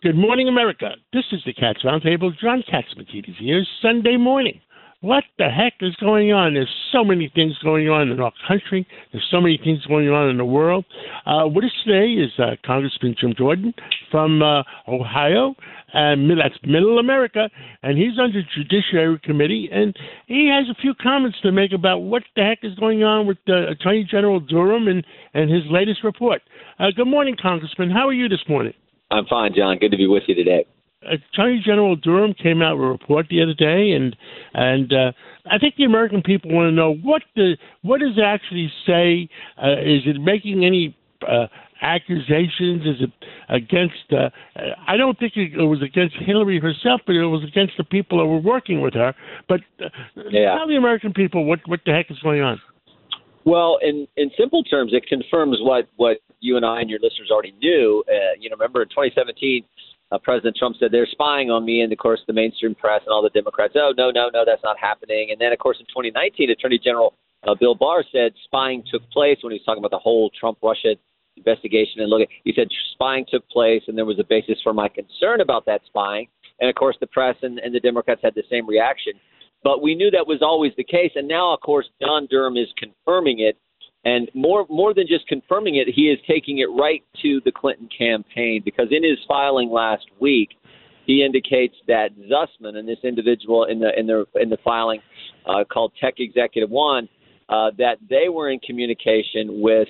Good morning, America. This is the Cats Roundtable. John Catsimatidis here, Sunday morning. What the heck is going on? There's so many things going on in our country. There's so many things going on in the world. With us today is Congressman Jim Jordan from Ohio, and that's Middle America, and he's on the Judiciary Committee, and he has a few comments to make about what the heck is going on with Attorney General Durham and his latest report. Good morning, Congressman. How are you this morning? I'm fine, John. Good to be with you today. Attorney General Durham came out with a report the other day, and I think the American people want to know what does it actually say? Is it making any accusations? Is it against? I don't think it was against Hillary herself, but it was against the people that were working with her. But tell the American people what the heck is going on. Well, in simple terms, it confirms what you and I and your listeners already knew. Remember in 2017. President Trump said they're spying on me, and of course the mainstream press and all the Democrats, no, that's not happening. And then, of course, in 2019, Attorney General Bill Barr said spying took place when he was talking about the whole Trump-Russia investigation. And he said spying took place, and there was a basis for my concern about that spying. And, of course, the press and the Democrats had the same reaction. But we knew that was always the case. And now, of course, John Durham is confirming it. And more than just confirming it, he is taking it right to the Clinton campaign, because in his filing last week, he indicates that Zussman and this individual in the filing called Tech Executive One, that they were in communication with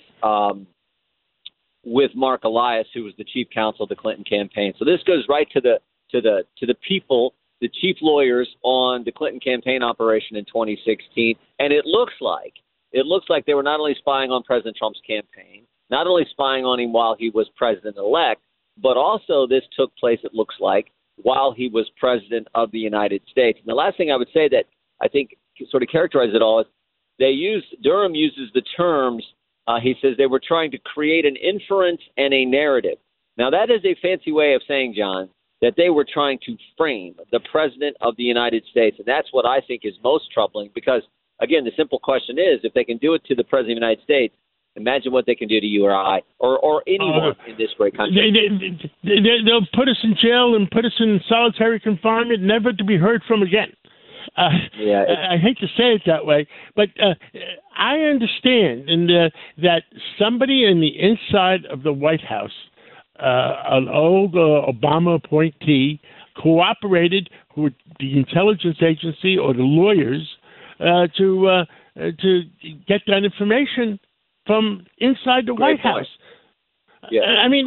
Mark Elias, who was the chief counsel of the Clinton campaign. So this goes right to the people, the chief lawyers on the Clinton campaign operation in 2016, and it looks like they were not only spying on President Trump's campaign, not only spying on him while he was president-elect, but also this took place, it looks like, while he was president of the United States. And the last thing I would say that I think sort of characterizes it all is Durham uses the terms, he says they were trying to create an inference and a narrative. Now, that is a fancy way of saying, John, that they were trying to frame the president of the United States. And that's what I think is most troubling, because again, the simple question is, if they can do it to the President of the United States, imagine what they can do to you or I or anyone in this great country. They'll put us in jail and put us in solitary confinement, never to be heard from again. I hate to say it that way, but I understand that somebody in the inside of the White House, an old Obama appointee, cooperated with the intelligence agency or the lawyers to get that information from inside the White House. Yeah, I mean,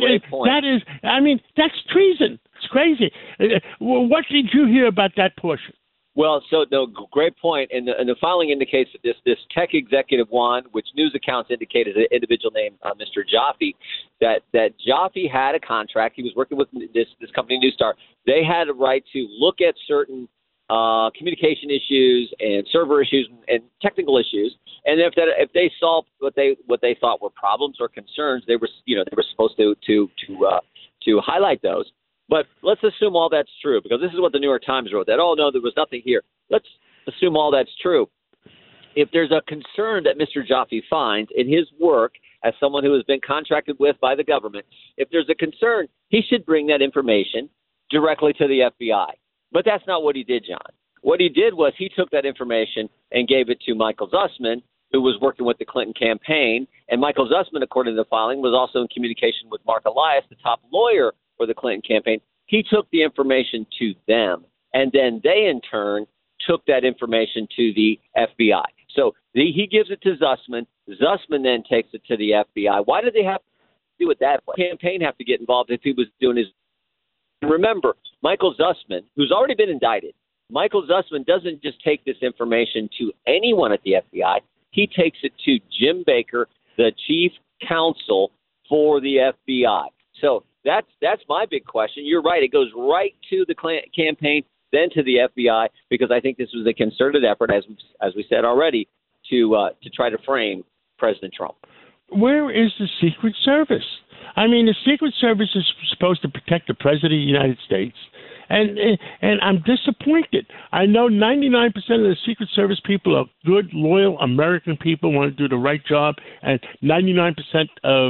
that's treason. It's crazy. What did you hear about that portion? Well, great point. And the filing indicates that this Tech Executive One, which news accounts indicated an individual named Mr. Jaffe, that Jaffe had a contract. He was working with this company, Neustar. They had a right to look at certain communication issues and server issues and technical issues, and if they solved what they thought were problems or concerns, they were supposed to highlight those. But let's assume all that's true, because this is what the New York Times wrote, that no, there was nothing here. Let's assume all that's true. If there's a concern that Mr. Jaffe finds in his work as someone who has been contracted with by the government, if there's a concern, he should bring that information directly to the FBI. But that's not what he did, John. What he did was he took that information and gave it to Michael Zussman, who was working with the Clinton campaign. And Michael Zussman, according to the filing, was also in communication with Mark Elias, the top lawyer for the Clinton campaign. He took the information to them, and then they, in turn, took that information to the FBI. So he gives it to Zussman. Zussman then takes it to the FBI. Why did they have to do it that way? The campaign have to get involved if he was doing his. Remember, Michael Zussman, who's already been indicted, Michael Zussman doesn't just take this information to anyone at the FBI. He takes it to Jim Baker, the chief counsel for the FBI. So that's my big question. You're right. It goes right to the campaign, then to the FBI, because I think this was a concerted effort, as we said already, to try to frame President Trump. Where is the Secret Service? I mean, the Secret Service is supposed to protect the President of the United States, and I'm disappointed. I know 99% of the Secret Service people are good, loyal American people, want to do the right job, and 99% of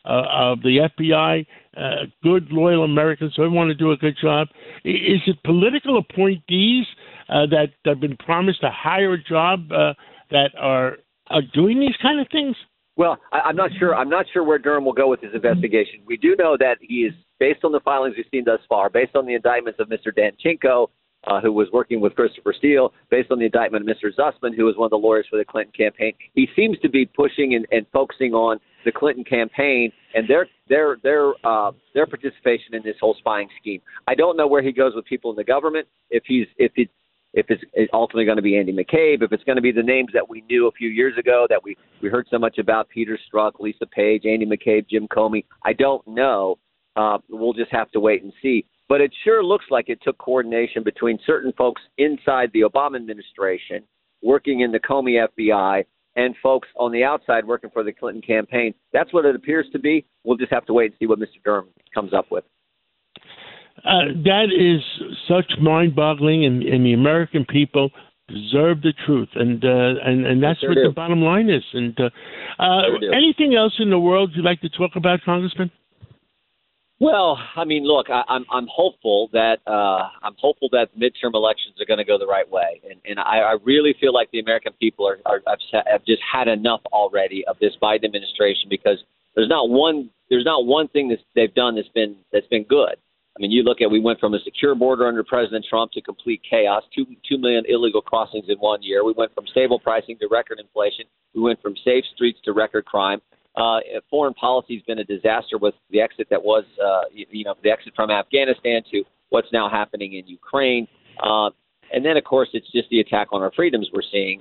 of the FBI, good, loyal Americans who want to do a good job. Is it political appointees that have been promised a higher job that are doing these kind of things? Well, I'm not sure. I'm not sure where Durham will go with his investigation. We do know that he is, based on the filings we've seen thus far, based on the indictments of Mr. Danchenko, who was working with Christopher Steele, based on the indictment of Mr. Zussman, who was one of the lawyers for the Clinton campaign. He seems to be pushing and focusing on the Clinton campaign and their participation in this whole spying scheme. I don't know where he goes with people in the government. If it's ultimately going to be Andy McCabe, if it's going to be the names that we knew a few years ago that we heard so much about, Peter Strzok, Lisa Page, Andy McCabe, Jim Comey. I don't know. We'll just have to wait and see. But it sure looks like it took coordination between certain folks inside the Obama administration working in the Comey FBI and folks on the outside working for the Clinton campaign. That's what it appears to be. We'll just have to wait and see what Mr. Durham comes up with. That is such mind-boggling, and the American people deserve the truth, and that's what the bottom line is. And anything else in the world you'd like to talk about, Congressman? Well, I mean, look, I'm hopeful that midterm elections are going to go the right way, and I really feel like the American people have just had enough already of this Biden administration, because there's not one thing that they've done that's been good. I mean, you look at, we went from a secure border under President Trump to complete chaos, 2 million illegal crossings in 1 year. We went from stable pricing to record inflation. We went from safe streets to record crime. Foreign policy has been a disaster with the exit that was, the exit from Afghanistan to what's now happening in Ukraine. And then, of course, it's just the attack on our freedoms we're seeing.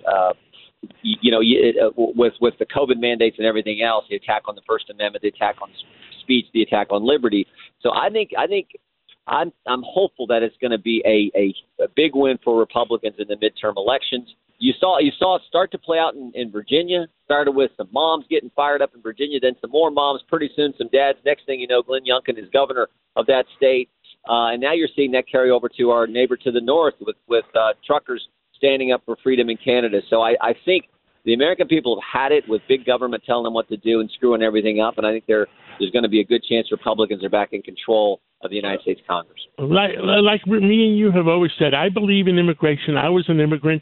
With the COVID mandates and everything else, the attack on the First Amendment, the attack on speech, the attack on liberty. So I think I'm hopeful that it's going to be a big win for Republicans in the midterm elections. You saw it start to play out in Virginia. Started with some moms getting fired up in Virginia, then some more moms. Pretty soon, some dads. Next thing you know, Glenn Youngkin is governor of that state, and now you're seeing that carry over to our neighbor to the north with truckers standing up for freedom in Canada. So I think the American people have had it with big government telling them what to do and screwing everything up, and I think there's going to be a good chance Republicans are back in control of the United States Congress. Like me and you have always said, I believe in immigration. I was an immigrant,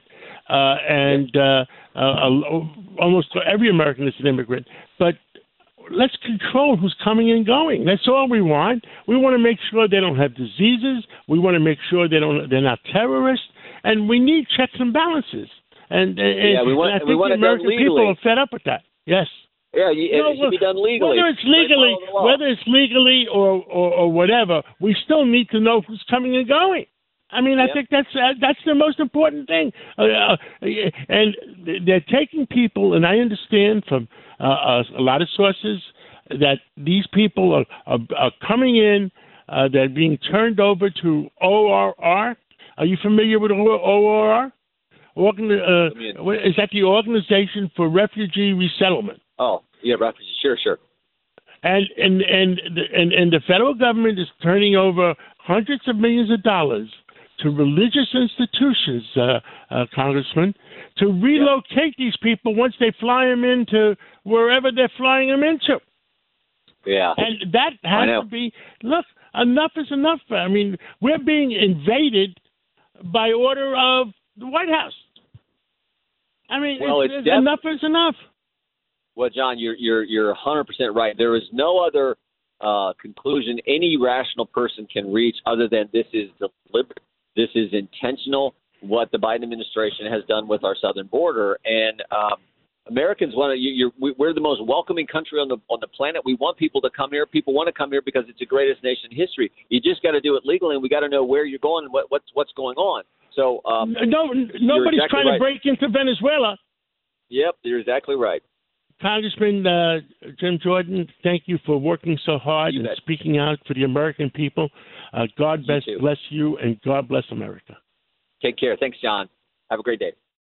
almost every American is an immigrant. But let's control who's coming and going. That's all we want. We want to make sure they don't have diseases. We want to make sure they're not terrorists. And we need checks and balances. And I think the American people are fed up with that. Yes. Yeah, it should be done legally. Whether it's legally or whatever, we still need to know who's coming and going. I mean, I think that's the most important thing. And they're taking people, and I understand from a lot of sources that these people are coming in. They're being turned over to ORR. Are you familiar with ORR? Is that the Organization for Refugee Resettlement? Oh, yeah, refugee. Sure. And the federal government is turning over hundreds of millions of dollars to religious institutions, Congressman, to relocate these people once they fly them into wherever they're flying them into. Yeah. And that has to be, look, enough is enough. I mean, we're being invaded by order of the White House. I mean, enough is enough. Well, John, you're 100% right. There is no other conclusion any rational person can reach other than this is deliberate. This is intentional, what the Biden administration has done with our southern border. And Americans we're the most welcoming country on the planet. We want people to come here. People want to come here because it's the greatest nation in history. You just got to do it legally, and we got to know where you're going and what's going on. So nobody's trying to break into Venezuela. Yep, you're exactly right. Congressman Jim Jordan, thank you for working so hard and speaking out for the American people. God bless you, and God bless America. Take care. Thanks, John. Have a great day.